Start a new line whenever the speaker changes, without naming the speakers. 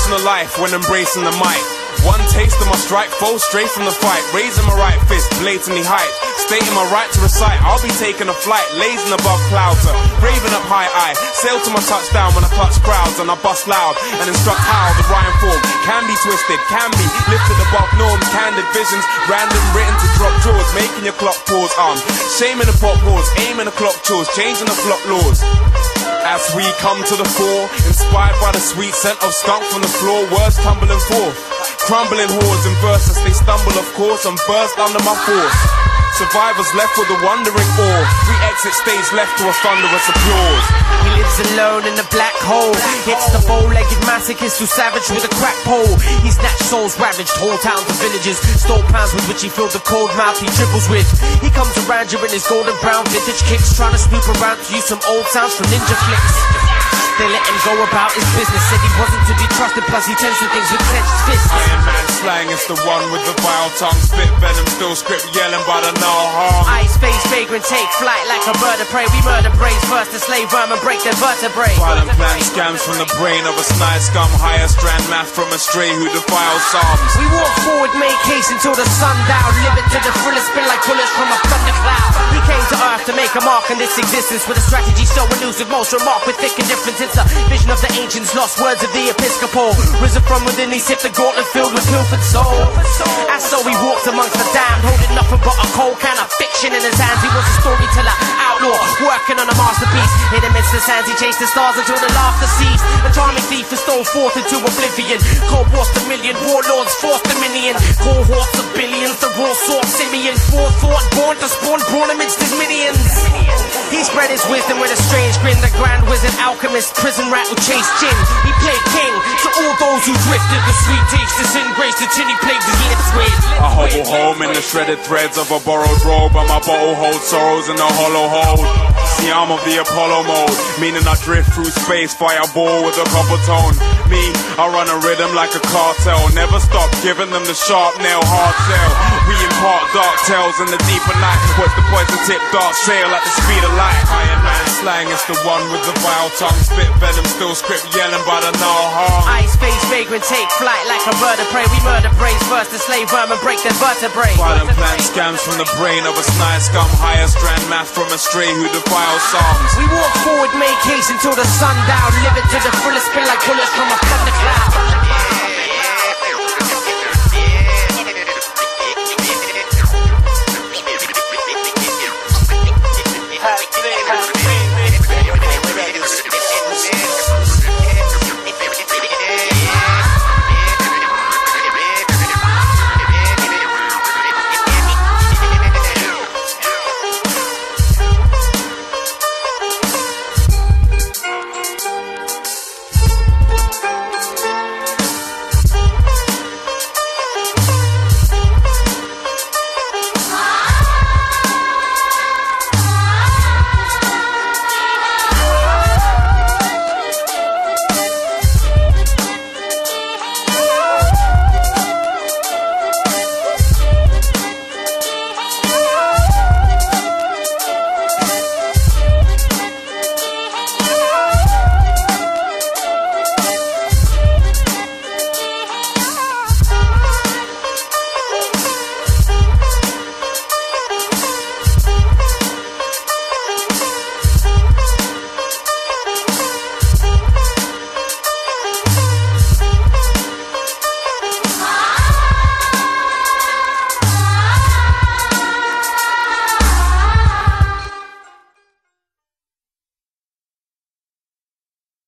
Embracing the life when embracing the mic. One taste of my strike, foe straight from the fight. Raising my right fist, blatantly hype. Stating my right to recite, I'll be taking a flight. Lazing above clouds, raving up high eye. Sail to my touchdown when I clutch crowds. And I bust loud and instruct how the rhyme form can be twisted, can be lifted above norms. Candid visions, random written to drop jaws. Making your clock pause, shaming the pop pause. Aiming the clock chores, changing the flock laws. As we come to the fore, inspired by the sweet scent of skunk from the floor. Words tumbling forth, crumbling hordes in verses. They stumble of course and burst under my force. Survivors left with a wondering awe. 3 exit stage left to a thunderous applause.
He lives alone in the black hole. Hits the bow-legged masochist who savage with a crack pole. He snatched souls, ravaged whole towns and villages. Stole pounds with which he filled the cold mouth he dribbles with. He comes around you in his golden brown vintage kicks, trying to snoop around to use some old sounds from ninja flicks. They let him go about his business. Said he wasn't to be trusted, plus he tends to things with clenched fists.
Iron Man slang is the one with the vile tongue. Spit venom, still script yelling by the no harm.
Ice, face, vagrant, take flight like a bird of prey. We murder brains first to slave vermin, break their vertebrae.
Violent plan scams from the brain of a snide scum. Higher strand math from a stray who defiles psalms.
We walk forward, make haste until the sundown. Live it to the fullest, spin like bullets from a thundercloud. He came to earth to make a mark in this existence with a strategy so elusive, most remark with thick indifference. It's a vision of the ancients, lost words of the Episcopal. Risen from within, he sipped a gauntlet filled with pilfered soul. As so he walks amongst the damned, holding nothing but a cold can of fiction in his hands. He was a storyteller, outlaw, working on a masterpiece. In amidst the sands, he chased the stars until the laughter ceased. A charming thief who stole forth into oblivion. Cold War's the million, warlords forced dominion. Cohorts of billions, the raw sword Simeon. Forethought, born to spawn, brawn amidst his minions. He spread his wisdom with a strange grin. The grand wizard, alchemist, prison rat who chased gin. He played king to all those who drifted. The sweet taste, the sin grace, the tin he plagued his lips with.
I hobble home in the shredded threads of a borrowed robe, and my bottle holds sorrows in a hollow hold. See, I'm of the Apollo mode, meaning I drift through space, fireball with a copper tone. Me, I run a rhythm like a cartel, never stop giving them the sharp nail, hard sell. We impart dark tales in the deeper night. What's the poison tip, dark sail at the speed of light. Iron Man slang is the one with the vile tongue. Spit venom, still script yelling by the no harm.
Ice, face, vagrant, take flight like a bird of prey. We murder brains first to slave vermin, break their vertebrae.
Violent plan scams from the brain of a snide scum. Higher strand math from a stray who defiles psalms.
We walk forward, make haste until the sundown. Live it to the fullest, spin like bullets from a thundercloud.